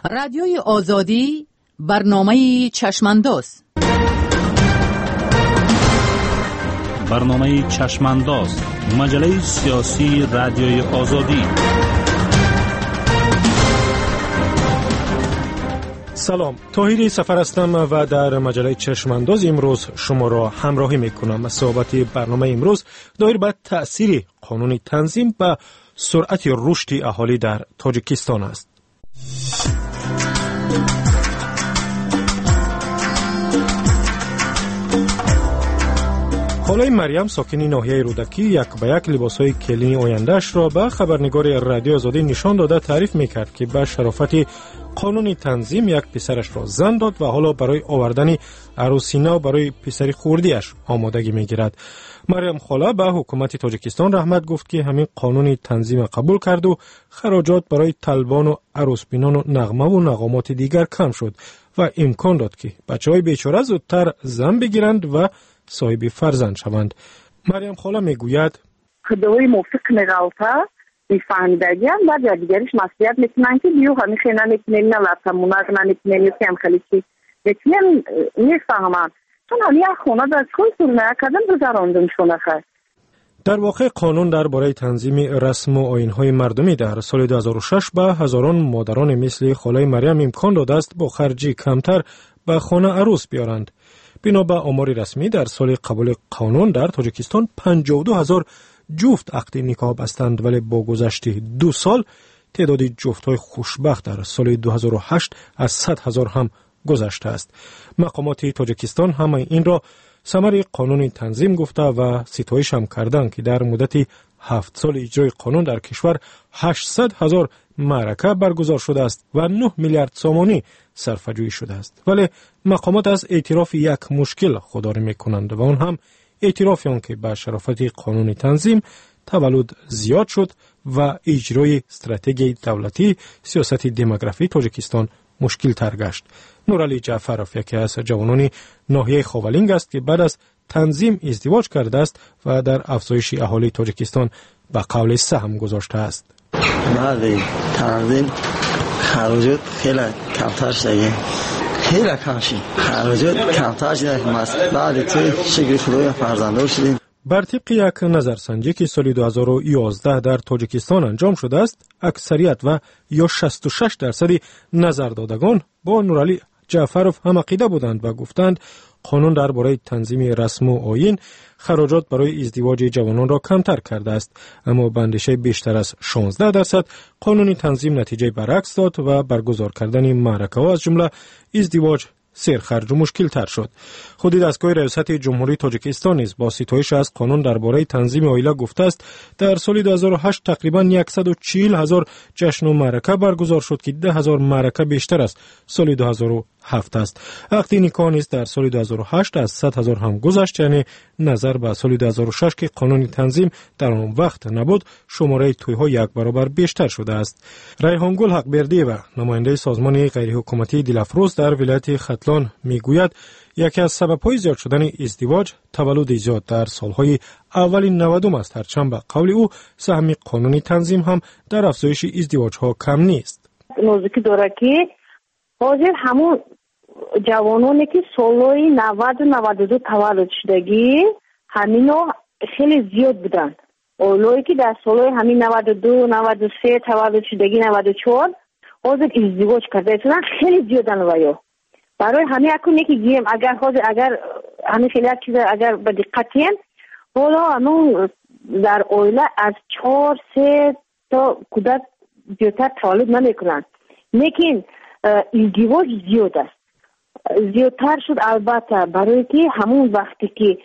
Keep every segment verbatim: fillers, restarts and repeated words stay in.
رادیوی آزادی برنامه چشمانداز. برنامه چشمانداز، مجله سیاسی رادیوی آزادی. سلام، طاهری سفر هستم و در مجله چشمانداز امروز شما را همراهی میکنم. صحبت برنامه امروز دایر به تأثیر قانون تنظیم به سرعت رشد اهالی در تاجیکستان است. خاله مریم ساکنی ناحیه رودکی یک به یک لباسهای کلینی آینده‌اش را به خبرنگار رادیو آزادی نشان داده تعریف میکرد که به شرافت قانون تنظیم یک پسرش را زن داد و حالا برای آوردن عروسینا برای پسری خوردیش آمادگی میگیرد. مریم خاله به حکومت تاجیکستان رحمت گفت که همین قانون تنظیم قبول کرد و خراجات برای طلبان و عروسبینان و نغمه و نغمات دیگر کم شد و امکان داد که بچه‌های بیچاره زودتر زن بگیرند و صاحب فرزند شوند. مریم خاله میگوید خدای موفق نگالتا میفهمیدگی هم بعد دیگرش مسئولیت میتونن که بیو همی خیلی نمیتونیم نه لطمونک نه میتونیم یکم خیلی چی میتونیم میفهمم چون همی خونه در کل سرمه کدن بزراندن شونه خواهد. در واقع قانون درباره تنظیم رسم و آیین‌های مردمی در سال دو هزار و شش به هزاران مادران مثل خاله مریم امکان داده است با خرجی کمتر به خانه عروس بیارند. بنا به آمار رسمی در سال قبول قانون در تاجیکستان پنجاه و دو هزار جفت عقد نکاح بستند، ولی با گذشت دو سال تعداد جفت‌های خوشبخت در سال دو هزار و هشت از صد هزار هم گذشته است. مقامات تاجیکستان هم این را ثمر قانون تنظیم گفته و ستایش هم کردند که در مدت هفت سال اجرای قانون در کشور هشتصد هزار معرکه برگزار شده است و نه میلیارد سامانی صرفه‌جویی شده است. ولی مقامات از اعتراف یک مشکل خودداری میکنند و اون هم اعتراف آن که به شرافت قانون تنظیم تولد زیاد شد و اجرای استراتژی دولتی سیاست دموگرافی تاجیکستان مشکل تر گشت. نورعلی جعفرов یکی از جوانان ناحیه خاولینگ است که بعد از تنظیم ازدواج کرده است و در افزایش اهالی تاجیکستان به قول سهم گذاشته است. بعد تنظیم خراجات خیلی کمتر شده، خیلی کم شد، خراجات کمتر شده. مثلا بعد توی شکل خدای فرزنددار شدیم. بر طبق یک نظرسنجی که سال دو هزار و یازده در تاجیکستان انجام شده است، اکثریت و یا شصت و شش درصد نظردادگان با نورعلی جعفرov هم عقیده بودند و گفتند قانون درباره تنظیم رسم و آیین خراجات برای ازدواج جوانان را کمتر کرده است، اما به اندیشه بیشتر از شانزده درصد قانون تنظیم نتیجه برعکس داد و برگزار کردن معرکه ها از جمله ازدواج سرخرج و مشکل تر شد. خود دستگاه ریاست جمهوری تاجیکستان نیز با ستایش از قانون درباره تنظیم عائله گفته است در سال دو هزار و هشت تقریبا صد و چهل هزار جشن و معرکه برگزار شد که ده هزار معرکه بیشتر است سال دو هزار و هفت است. عقد نکاح نیز در سال دو هزار و هشت از صد هزار هم گذشت، یعنی نظر به سال دو هزار و شش که قانون تنظیم در آن وقت نبود شماره توی‌ها یک برابر بیشتر شده است. ریحان گل حقبردی و نماینده سازمان غیر حکومتی دلافروز در ولایت ختلان میگوید یکی از سبب‌های زیاد شدن ازدواج تولد زیاد در سالهای اول نودم است، هرچند به قول او سهم قانون تنظیم هم در افزایش ازدواج‌ها کم نیست. نوزکی داره که حاضر همون جوانانی که سالهای نود و نود و دو تولد شدگی همینو خیلی زیاد بودن. اولایی که در سالهای همین نود و دو نود و سه تولد شدگی نود و چهار حاضر ازدواج کرده شدن خیلی زیادن ویا. برای همین اکنی که گیم اگر حاضر اگر همین خیلی یک چیز اگر به دقتیم حالا همون در اویله از چهار سه تا کودک زیادتر تولد نمیکنن، لیکن ازدواج زیاد است، زیادتر شد. البته برای که همون وقتی که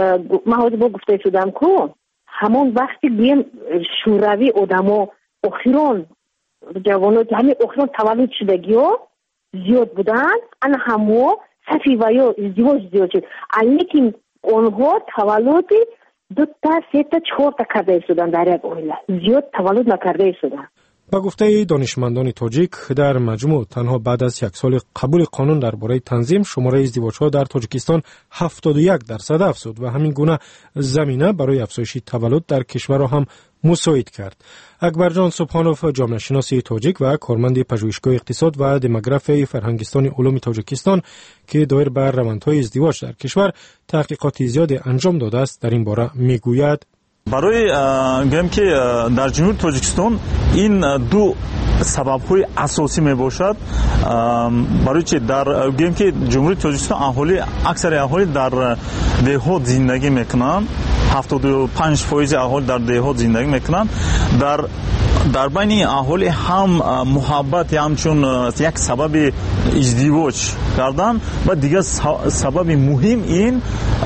من حاضر با گفته شدم که همون وقتی بیم شوروی آدما اخیران جوانات همین اخیران تولد شدگی ها زیاد بودن، انا همو صفی و یا ازدواج زیاد شد، لیکن اونها تولدی دو تا سه تا چهار تا کرده شدن در یک اویله، زیاد تولد نکرده شدن. با گفته دانشمندان تاجیک در مجموع تنها بعد از یک سال قبول قانون درباره تنظیم شماره ازدواج‌ها در تاجیکستان هفتاد و یک درصد افزود و همین گونه زمینه برای افزایش تولد در کشور را هم مساعد کرد. اکبرجان سبحانوف، جامعه شناس تاجیک و کارمند پژوهشگاه اقتصاد و دموگرافی فرهنگستان علوم تاجیکستان که دایر بر روندهای ازدواج در کشور تحقیقات زیاد انجام داده است، در این باره میگوید: برای گویم که در جمهوری تاجیکستان این دو سبب‌های اساسی میباشد. برای چه در گویم که جمهوری تاجیکستان اهالی اکثر اهالی در دهات زندگی میکنند، هفتاد و پنج درصد اهالی در دهات زندگی میکنند. در در بین اهالی هم محبت همچون یک سبب ازدواج کردن و دیگر سبب مهم این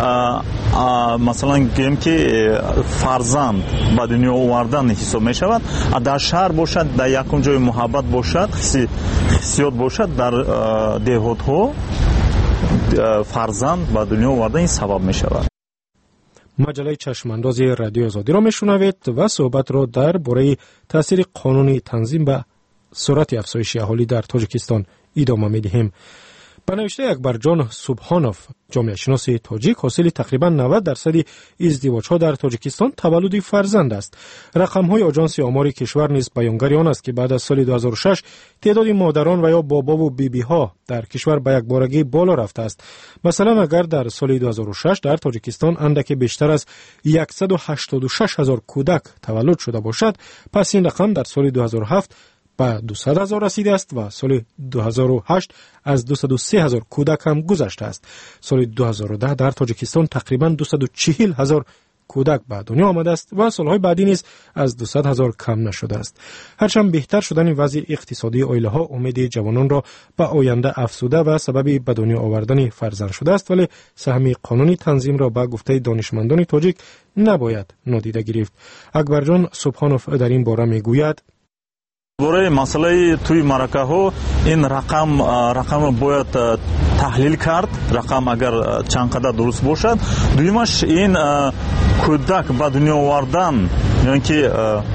مثلا گویم که فرزند به دنیا آوردن حساب می شود. در شهر باشد، در یکم جای محبت باشد، حسیات باشد، در دهات ها فرزند به دنیا آوردن این سبب می شود. مجله چشمانداز رادیو آزادی را میشنوید و صحبت را در باره تاثیر قانونی تنظیم به سرعت افزایش اهالی در تاجیکستان ادامه میدهیم. به نوشته اکبرجان سبحانوف، جامعه شناس تاجیک، حاصل تقریبا نود درصد ازدواج‌ها در تاجیکستان تولد فرزند است. رقم‌های آژانس آمار کشور نیز بیانگر آن است که بعد از سال دو هزار و شش تعداد مادران و یا بابا و بیبی‌ها در کشور به یک بارگی بالا رفته است. مثلا اگر در سال دو هزار و شش در تاجیکستان اندک بیشتر از صد و هشتاد و شش هزار کودک تولد شده باشد، پس این رقم در سال دو هزار و هفت به دویست هزار رسیده است و سال دو هزار و هشت از دویست و سه هزار کودک هم گذشته است. سال دو هزار و ده در تاجیکستان تقریباً دویست و چهل هزار کودک به دنیا آمده است و سالهای بعدی نیز از دویست هزار کم نشده است. هرچند بهتر شدن وضع اقتصادی عائله ها امید جوانان را به آینده افزوده و سبب به دنیا آوردن فرزند شده است، ولی سهم قانونی تنظیم را به گفته دانشمندان تاجیک نباید نادیده گرفت. اکبرجان سبحانوف در این باره میگوید: برای مسئله توی مرکه ها این رقم رقم باید تحلیل کرد. رقم اگر چند قدر درست باشد. دویمش این کودک به دنیا آوردن، یعنی که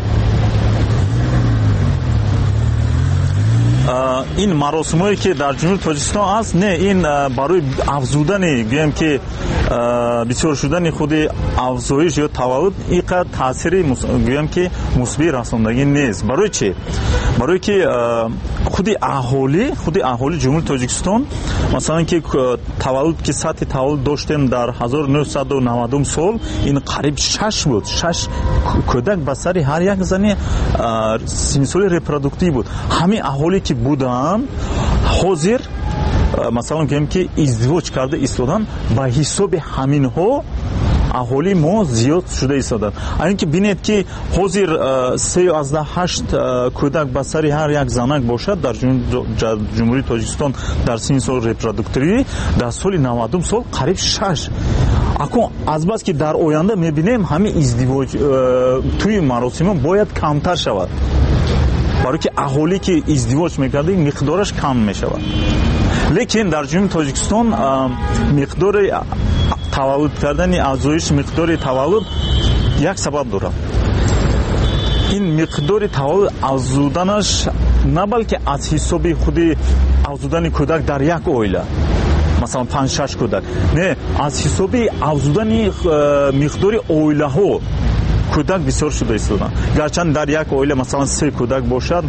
این مراسمایی که در جمهوری تاجیکستان است، نه این برای افزودن گویم که بسیار شدن خود افزایش یا تولد اینقدر تاثیر گویم که مثبت رساندگی نیست. برای چه؟ برای که خود اهالی خود اهالی جمهوری تاجیکستان مثلا که تولد که سطح تولد داشتن در هزار و نهصد و نود سال این قریب شش بود. شش کودک به سر هر یک زن سنسوری رپرودوکتیو بود. همین اهالی که بودن حاضر مثلا گویم که ازدواج کرده ایستادن، به حساب همین ها اهالی ما زیاد شده ایستادن. این که بینید که حاضر سه از هشت کودک به سر هر یک زنک باشد در جمهوری تاجیکستان در سن سال رپرودوکتوری، در سال نود سال قریب شش. اکنون از بس که در آینده میبینیم همین ازدواج توی مراسم باید کمتر شود، برای که اهالی که ازدواج میکرده مقدارش کم میشود. لیکن در جمهوری تاجیکستان مقدار تولد کردن افزایش مقدار تولد یک سبب داره. این مقدار تولد افزودنش نه بلکه از حساب خود افزودن کودک در یک عائله، مثلا پنج شش کودک، نه از حساب افزودن مقدار عائله ها کودک بسیار شده ایستادن. گرچند در یک عائله مثلا سه کودک باشد،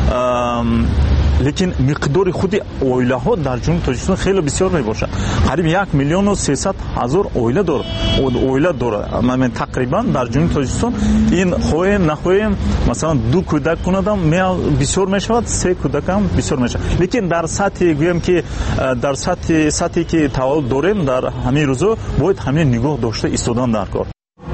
لیکن مقدار خود عائله ها در جمهوری تاجیکستان خیلی بسیار می باشد. قریب یک میلیون و سیصد هزار عائله داره. عائله داره. من تقریبا در جمهوری تاجیکستان این خواهیم نخواهیم مثلا دو کودک کندم بسیار می شود، سه کودک هم بسیار می شود. لیکن در سطح گویم که در سطح سطحی که تولد داریم در همین روزا باید همین نگاه داشته ایستادن در کار.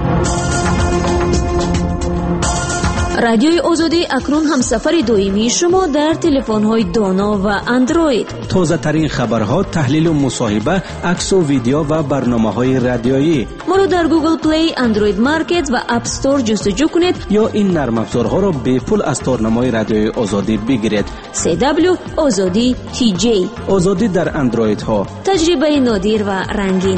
رادیوی آزادی اکنون هم سفر دویمی شما در تلفن‌های دانا و اندروید. تازه ترین خبرها، تحلیل و مصاحبه، عکس و ویدیو و برنامه‌های رادیویی. ما رو در گوگل پلی، اندروید مارکت و اپ استور جستجو کنید یا این نرم افزارها را به پول از تارنمای رادیوی آزادی بگیرید. سی دبلیو آزادی تی جی. آزادی در اندروید ها. تجربه نادر و رنگین.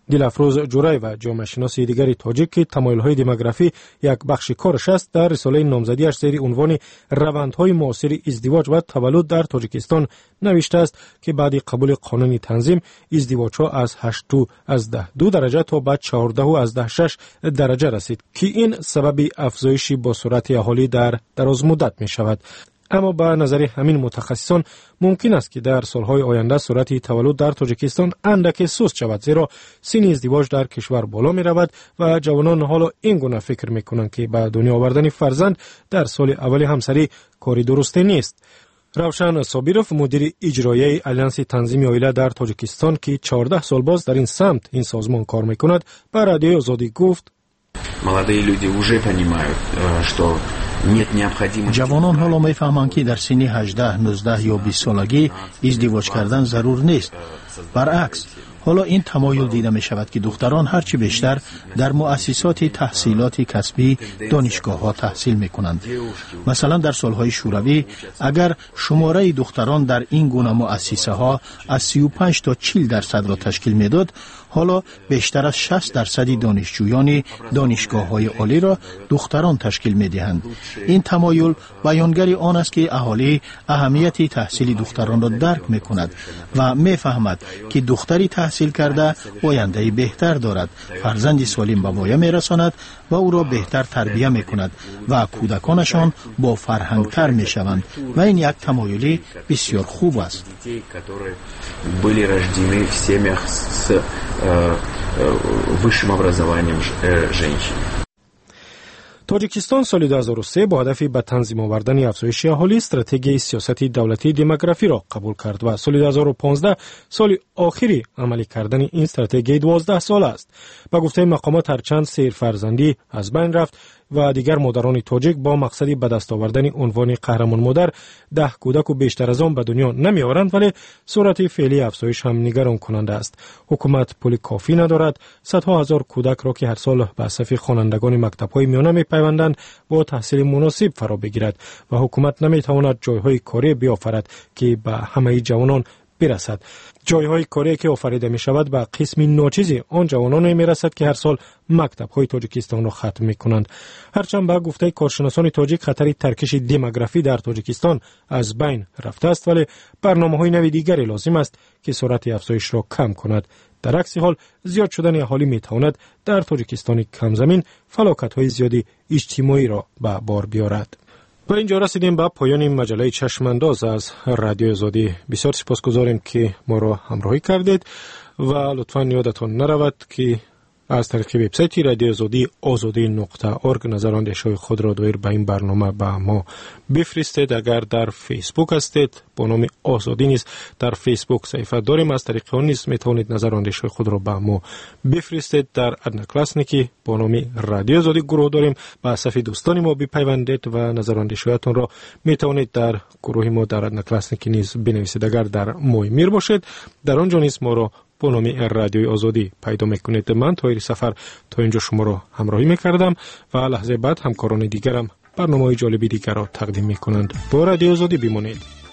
دلافروز جورای و جامعه شناسی دیگری تاجیک که تمایل‌های دموگرافی یک بخش کارش است، در رساله نامزدیش زیر عنوان روندهای معاصر ازدواج و تولد در تاجیکستان نوشته است که بعد قبول قانون تنظیم ازدواج‌ها از هشت از ده دو درجه تا به چهارده از ده شش درجه رسید که این سبب افزایشی با سرعت اهالی در دراز مدت می شود. اما به نظر همین متخصصان ممکن است که در سالهای آینده سرعت تولد در تاجیکستان اندک سست شود، زیرا سن ازدواج در کشور بالا می رود و جوانان حالا این گونه فکر می کنند که به دنیا آوردن فرزند در سال اول همسری کاری درسته نیست. روشن صابیروف، مدیر اجرایی الیانس تنظیم عائله در تاجیکستان که چهارده سال باز در این سمت این سازمان کار میکند، به رادیوی آزادی گفت: جوانان حالا میفهمند که در سن هجده، نوزده یا بیست سالگی ازدواج کردن ضرور نیست. برعکس، حالا این تمایل دیده می شود که دختران هرچی بیشتر در مؤسسات تحصیلات کسبی دانشگاه ها تحصیل می کنند. مثلا در سالهای شوروی اگر شماره دختران در این گونه مؤسسه ها از سی و پنج تا چهل درصد را تشکیل می داد، حالا بیشتر از شصت درصد دانشجویان دانشگاه های عالی را دختران تشکیل می دهند. این تمایل بیانگر آن است که اهالی اهمیت تحصیل دختران را درک می کند و می فهمد که دختری تحصیل کرده آینده بهتر دارد، فرزندی سالم به پایه می رساند و او را بهتر تربیت می کند و کودکانشان با فرهنگ تر می شوند و این یک تمایلی بسیار خوب است. высшим образованием женщин. تاجیکستان سال دو هزار و سه با هدف به تنظیم آوردن افزایش اهالی استراتژی سیاست دولتی دموگرافی را قبول کرد و سال دو هزار و پانزده سال آخری عملی کردن این استراتژی دوازده سال است. با گفته مقامات هرچند سیر فرزندی از بین رفت و دیگر مادران تاجیک با مقصدی به دست آوردن عنوان قهرمان مادر ده کودک و بیشتر از آن به دنیا نمی آورند، ولی سرعت فعلی افزایش هم نگران کننده است. حکومت پول کافی ندارد. صدها هزار کودک را که هر سال به صف خوانندگان مکتب‌های میانه می‌پیوندند با تحصیل مناسب فرا بگیرد و حکومت نمی‌تواند جای‌های کاری بیافرد که به همه جوانان برسد. جایهای کاری که آفریده می شود به قسم ناچیزی آن جوانان می رسد که هر سال مکتب های تاجیکستان را ختم می کنند. هرچند به گفته کارشناسان تاجیک خطر ترکش دموگرافی در تاجیکستان از بین رفته است، ولی برنامه های نوی دیگری لازم است که سرعت افزایش را کم کند. در عکس حال زیاد شدن اهالی می تواند در تاجیکستان کم زمین فلاکت های زیادی اجتماعی را به بار بیارد. و اینجا رسیدیم به پایان مجله چشمانداز از رادیو آزادی. بسیار سپاسگزاریم که ما را همراهی کردید و لطفاً یادتان نرود که از طریق وبسایت رادیو آزادی آزادی نقطه ارگ نظراندیش‌های خود را دایر به این برنامه به ما بفرستید. اگر در فیسبوک هستید با نام آزادی نیست در فیسبوک صفحه داریم، از طریق آن نیست میتونید نظراندیش‌های خود را به ما بفرستید. در ادنکلاسنیکی با نام رادیو آزادی گروه داریم، به صفحه دوستان ما بپیوندید و نظراندیش‌هایتان را میتونید در گروه ما در ادنکلاسنیکی نیز بنویسید. اگر در مویمیر باشید در آنجا نیز ما را با نام رادیوی آزادی پیدا میکنید. من تایر سفر تا اینجا شما را همراهی میکردم و لحظه بعد همکاران دیگرم برنامه‌های جالبی دیگر را تقدیم میکنند. با رادیو آزادی بمانید.